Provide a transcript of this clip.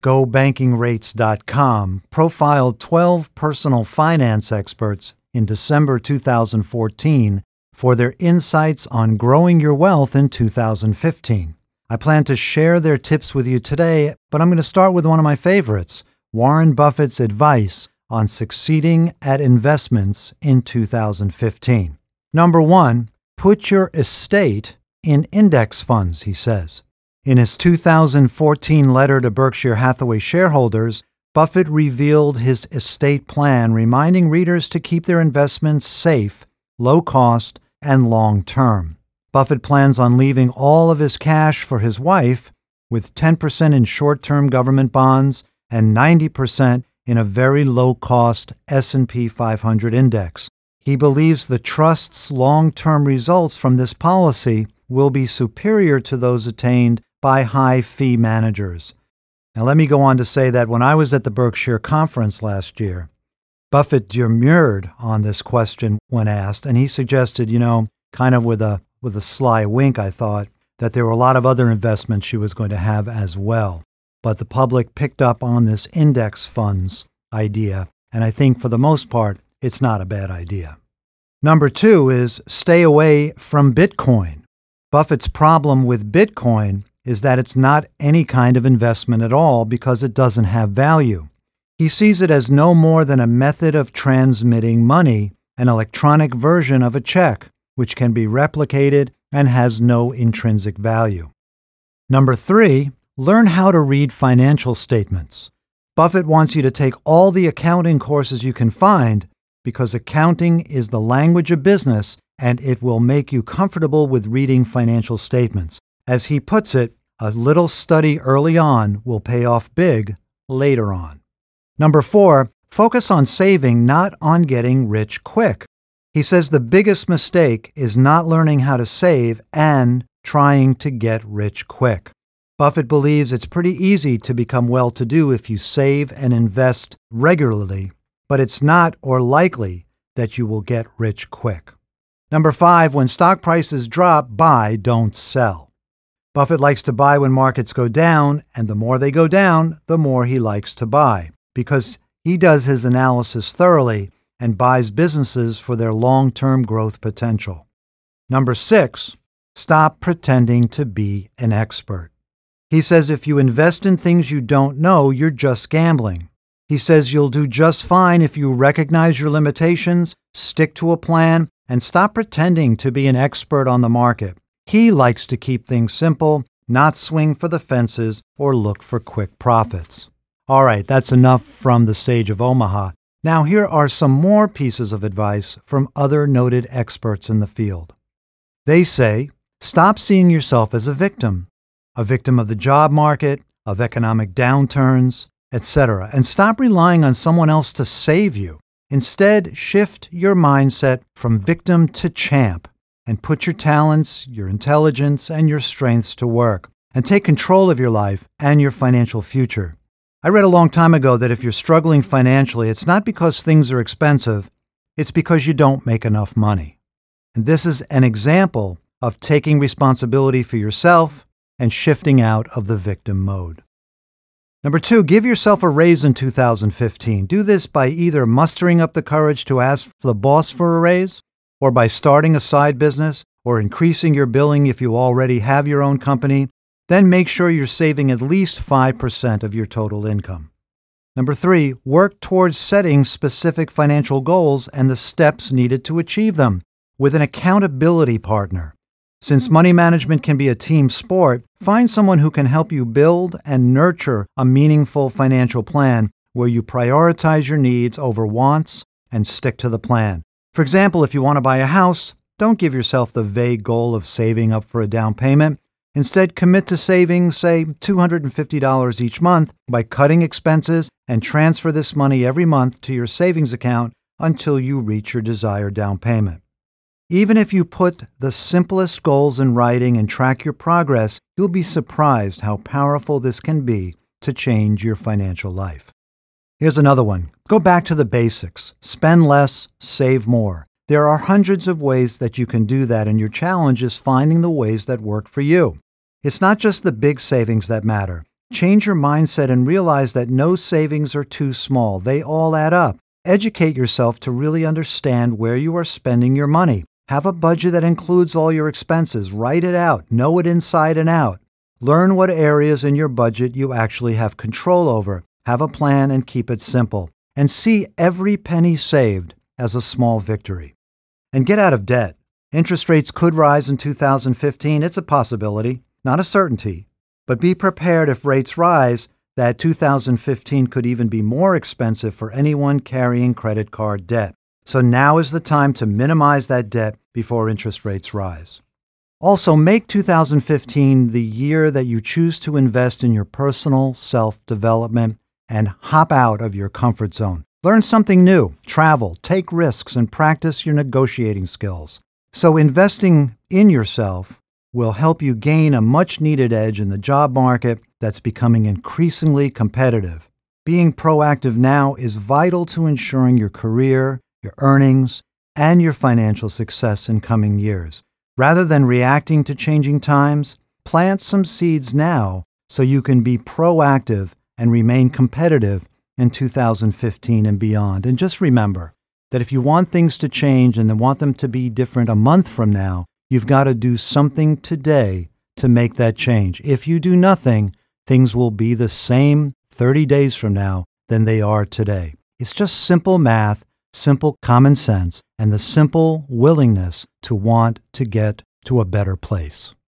GoBankingRates.com profiled 12 personal finance experts in December 2014 for their insights on growing your wealth in 2015. I plan to share their tips with you today, but I'm going to start with one of my favorites, Warren Buffett's advice on succeeding at investments in 2015. Number 1, put your estate in index funds, he says. In his 2014 letter to Berkshire Hathaway shareholders, Buffett revealed his estate plan, reminding readers to keep their investments safe, low cost, and long term. Buffett plans on leaving all of his cash for his wife, with 10% in short-term government bonds and 90% in a very low-cost S&P 500 index. He believes the trust's long-term results from this policy will be superior to those attained by high-fee managers. Now, let me go on to say that when I was at the Berkshire conference last year, Buffett demurred on this question when asked, and he suggested, kind of with a sly wink, I thought, that there were a lot of other investments she was going to have as well. But the public picked up on this index funds idea, and I think for the most part, it's not a bad idea. Number 2 is stay away from Bitcoin. Buffett's problem with Bitcoin is that it's not any kind of investment at all because it doesn't have value. He sees it as no more than a method of transmitting money, an electronic version of a check, which can be replicated and has no intrinsic value. Number 3, learn how to read financial statements. Buffett wants you to take all the accounting courses you can find because accounting is the language of business and it will make you comfortable with reading financial statements. As he puts it, a little study early on will pay off big later on. Number 4, focus on saving, not on getting rich quick. He says the biggest mistake is not learning how to save and trying to get rich quick. Buffett believes it's pretty easy to become well-to-do if you save and invest regularly, but it's not or likely that you will get rich quick. Number 5, when stock prices drop, buy, don't sell. Buffett likes to buy when markets go down, and the more they go down, the more he likes to buy, because he does his analysis thoroughly and buys businesses for their long-term growth potential. Number 6, stop pretending to be an expert. He says if you invest in things you don't know, you're just gambling. He says you'll do just fine if you recognize your limitations, stick to a plan, and stop pretending to be an expert on the market. He likes to keep things simple, not swing for the fences or look for quick profits. All right, that's enough from the Sage of Omaha. Now here are some more pieces of advice from other noted experts in the field. They say, stop seeing yourself as a victim of the job market, of economic downturns, etc., and stop relying on someone else to save you. Instead, shift your mindset from victim to champ and put your talents, your intelligence, and your strengths to work, and take control of your life and your financial future. I read a long time ago that if you're struggling financially, it's not because things are expensive, it's because you don't make enough money. And this is an example of taking responsibility for yourself and shifting out of the victim mode. Number 2, give yourself a raise in 2015. Do this by either mustering up the courage to ask the boss for a raise, or by starting a side business, or increasing your billing if you already have your own company. Then make sure you're saving at least 5% of your total income. Number 3, work towards setting specific financial goals and the steps needed to achieve them with an accountability partner. Since money management can be a team sport, find someone who can help you build and nurture a meaningful financial plan where you prioritize your needs over wants and stick to the plan. For example, if you want to buy a house, don't give yourself the vague goal of saving up for a down payment. Instead, commit to saving, say, $250 each month by cutting expenses and transfer this money every month to your savings account until you reach your desired down payment. Even if you put the simplest goals in writing and track your progress, you'll be surprised how powerful this can be to change your financial life. Here's another one. Go back to the basics. Spend less, save more. There are hundreds of ways that you can do that, and your challenge is finding the ways that work for you. It's not just the big savings that matter. Change your mindset and realize that no savings are too small. They all add up. Educate yourself to really understand where you are spending your money. Have a budget that includes all your expenses. Write it out. Know it inside and out. Learn what areas in your budget you actually have control over. Have a plan and keep it simple. And see every penny saved as a small victory. And get out of debt. Interest rates could rise in 2015. It's a possibility, not a certainty. But be prepared if rates rise, that 2015 could even be more expensive for anyone carrying credit card debt. So now is the time to minimize that debt before interest rates rise. Also, make 2015 the year that you choose to invest in your personal self-development and hop out of your comfort zone. Learn something new, travel, take risks, and practice your negotiating skills. So investing in yourself will help you gain a much-needed edge in the job market that's becoming increasingly competitive. Being proactive now is vital to ensuring your career, your earnings, and your financial success in coming years. Rather than reacting to changing times, plant some seeds now so you can be proactive and remain competitive in 2015 and beyond. And just remember that if you want things to change and want them to be different a month from now, you've got to do something today to make that change. If you do nothing, things will be the same 30 days from now than they are today. It's just simple math, simple common sense, and the simple willingness to want to get to a better place.